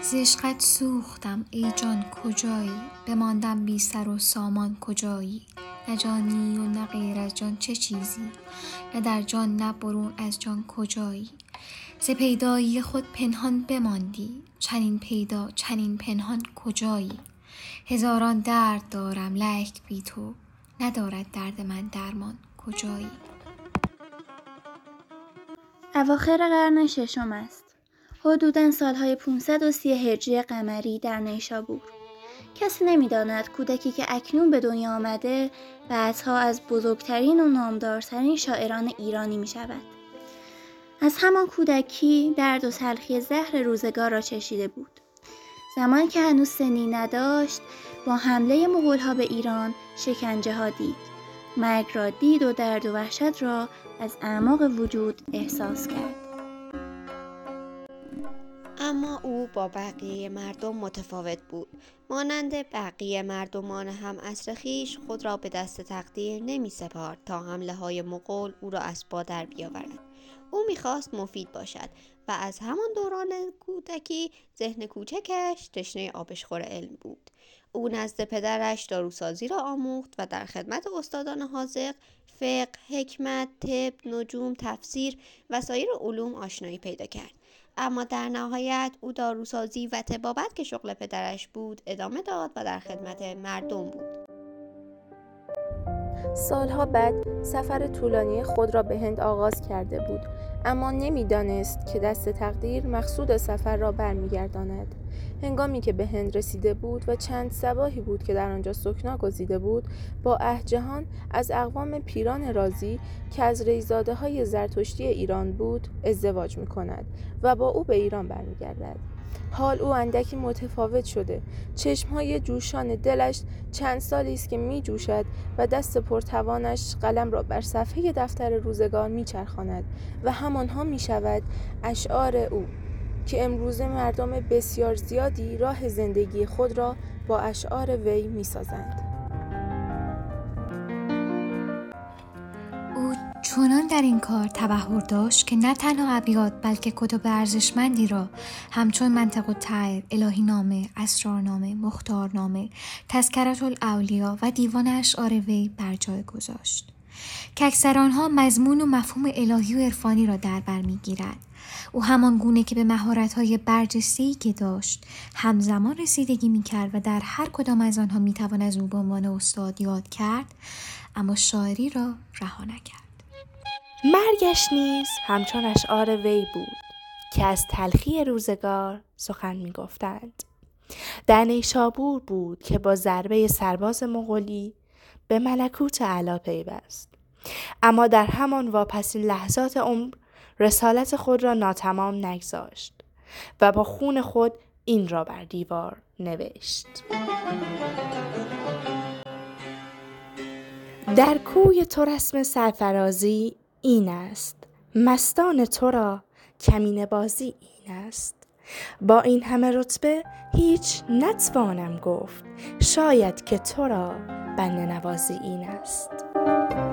ز عشقت سوختم ای جان کجایی، بماندم بی سر و سامان کجایی. نه جانی و نه غیر از جان چه چیزی، نه در جان نه برون از جان کجایی. ز پیدایی خود پنهان بماندی، چنین پیدا چنین پنهان کجایی. هزاران درد دارم لیک بی تو، ندارد درد من درمان کجایی. اواخر قرن ششم است. حدوداً سالهای 530 هجری قمری در نیشابور. کسی نمی‌داند کودکی که اکنون به دنیا آمده بعدها از بزرگترین و نامدارترین شاعران ایرانی می شود. از همان کودکی درد و تلخی زهر روزگار را چشیده بود. زمانی که هنوز سنی نداشت با حمله مغول‌ها به ایران شکنجه ها دید. مرگ را دید و درد و وحشت را از اعماق وجود احساس کرد. اما او با بقیه مردم متفاوت بود. مانند بقیه مردمان هم عصر خویش خود را به دست تقدیر نمی سپارد تا حمله های مغول او را از پا در بیاورد. او می‌خواست مفید باشد و از همان دوران کودکی ذهن کوچکش تشنه آبشخور علم بود. او نزد پدرش داروسازی را آموخت و در خدمت استادان حاذق فقه، حکمت، طب، نجوم، تفسیر و سایر علوم آشنایی پیدا کرد. اما در نهایت او داروسازی و طبابت که شغل پدرش بود ادامه داد و در خدمت مردم بود. سالها بعد سفر طولانی خود را به هند آغاز کرده بود، اما نمی‌دانست که دست تقدیر مقصود سفر را برمیگرداند. هنگامی که به هند رسیده بود و چند صباحی بود که در آنجا سکنا گزیده بود، با اهجهان از اقوام پیران رازی که از ریزاده‌های زرتشتی ایران بود ازدواج می‌کند و با او به ایران برمیگردد. حال او اندکی متفاوت شده. چشمهای جوشان دلش چند سالی است که می جوشد و دست پرتوانش قلم را بر صفحه دفتر روزگار می چرخاند و همانها می شود اشعار او که امروز مردم بسیار زیادی راه زندگی خود را با اشعار وی می سازند. او چنان در این کار تبحر داشت که نه تنها ابیات بلکه کتب ارزشمندی را همچون منطق الطیر، الهی نامه، اسرارنامه، مختارنامه، تذکرة الاولیا و دیوان اشعار وی بر جای گذاشت که اکثر آنها مضمون و مفهوم الهی و عرفانی را در بر می‌گیرد. او همان گونه که به مهارت‌های برجسته‌ای که داشت همزمان رسیدگی می‌کرد و در هر کدام از آنها می‌توان از او به عنوان استاد یاد کرد، اما شاعری را رها نکرد. مرگش نیز همچون اشعار وی بود که از تلخی روزگار سخن می‌گفتند. در نیشابور بود که با ضربه سرباز مغولی به ملکوت اعلی پیوست، اما در همان واپسین لحظات عمر رسالت خود را ناتمام نگذاشت و با خون خود این را بر دیوار نوشت: در کوی تو رسم سرفرازی این است، مستان تو را کمینه بازی این است. با این همه رتبه هیچ نتوانم گفت، شاید که تو را بنده نوازی این است.